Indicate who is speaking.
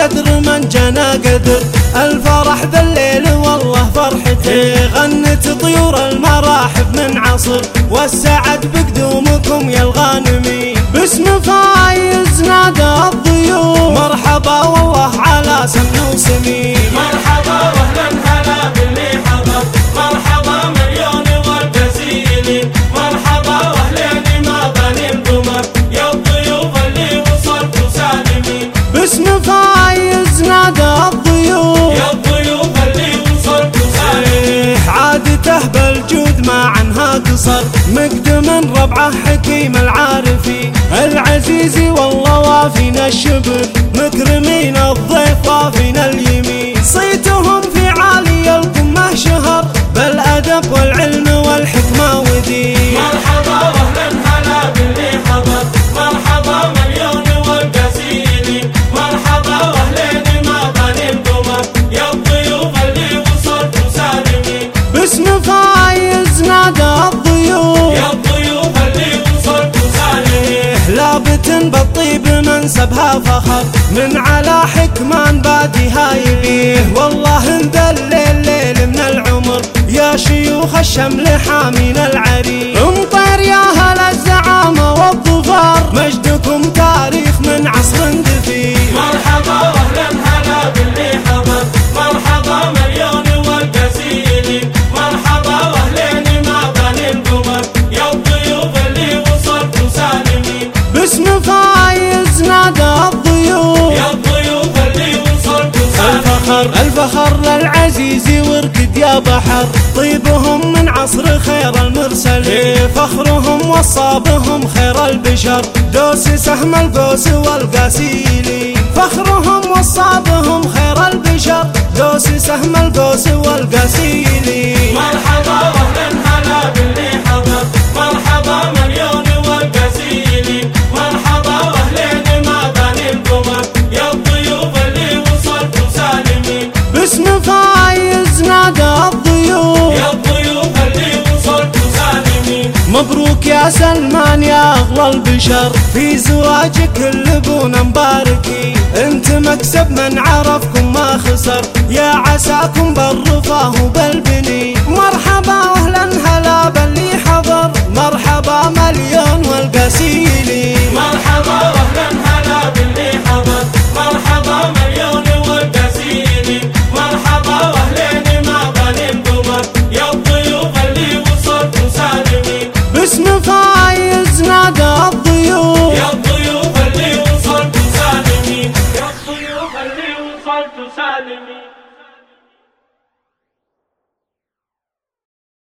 Speaker 1: قدر من جنى قدر، الفرح ذا الليل والله فرحته، غنت طيور المراحب من عصر، والسعد بقدومكم يا الغانمين، باسم فايز نادى الضيوف، مرحبا والله على سمن وسمين،
Speaker 2: مرحبا واهلا هلا باللي حضر، مرحبا مليون والجزيل، مرحبا واهلين ما بني القمر، يا الضيوف اللي وصلتوا سالمين،
Speaker 1: باسم فايز نادى الضيوف،
Speaker 2: يا الضيوف اللي وصلتوا سالمين،
Speaker 1: عادته بالجود ما عنها قصر، مقدم ربعه حكيم العارفين، العزيزي والله وافينا الشبر، مكرمين الضيف وافينا اليمين، صيتهم في عالي القمة شهر، بالأدب والعلم والحكمة ودين،
Speaker 2: مرحبا واهلا هلا باللي حضر، مرحبا مليون والجزيل، مرحبا واهلين ما بني القمر، يا الضيوف اللي وصلتوا سالمين،
Speaker 1: باسم فايز نادى الضيوف،
Speaker 2: يا الضيوف اللي وصلتوا سالمين،
Speaker 1: لابت بالطيب منسبها فخر، من على حكمان باديها يبيه، والله ندلل ليل من العمر، يا شيوخ الشمل حامين العريس، امطر يا هل الزعامة والظفر، مجدكم تاريخ من عصر دفين،
Speaker 2: مرحبا واهلا هلا باللي حضر، مرحبا مليون والجزيل، مرحبا واهلين ما بني القمر، يا الضيوف اللي وصلتوا سالمين،
Speaker 1: باسم فايز نادى الضيوف،
Speaker 2: يا الضيوف اللي وصلتوا سالمين،
Speaker 1: الفخر للعزيز واركد يا بحر، طيبهم من عصر خير المرسلين، فخرهم وصابهم خير البشر، دوس سهم القوس والقاسيلين، فخرهم وصابهم خير البشر، دوس سهم القوس والقاسيلين،
Speaker 2: مرحبا واهلا هلا باللي حضر، مرحبا مليون والجزيل، مرحبا واهلين ما بني القمر، يا الضيوف اللي وصلتوا سالمين،
Speaker 1: باسم فايز نادى الضيوف،
Speaker 2: يا الضيوف اللي وصلتوا سالمين،
Speaker 1: مبروك يا سلمان يا أغلى البشر، في زواجك اللبون مباركين، انت مكسب من عرفكم ما خسر، يا عساكم بالرفاه وبالبنين، مرحبا واهلا هلا باللي حضر، مرحبا مليون والقاسيلين،
Speaker 2: مرحبا واهلا هلا باللي حضر، مرحبا مليون والجزيل، مرحبا واهلين ما بني القمر، يا الضيوف اللي وصلتوا سالمين،
Speaker 1: باسم فايز نادى الضيوف،
Speaker 2: يا الضيوف اللي وصلتوا سالمين، يا الضيوف اللي وصلتوا سالمين.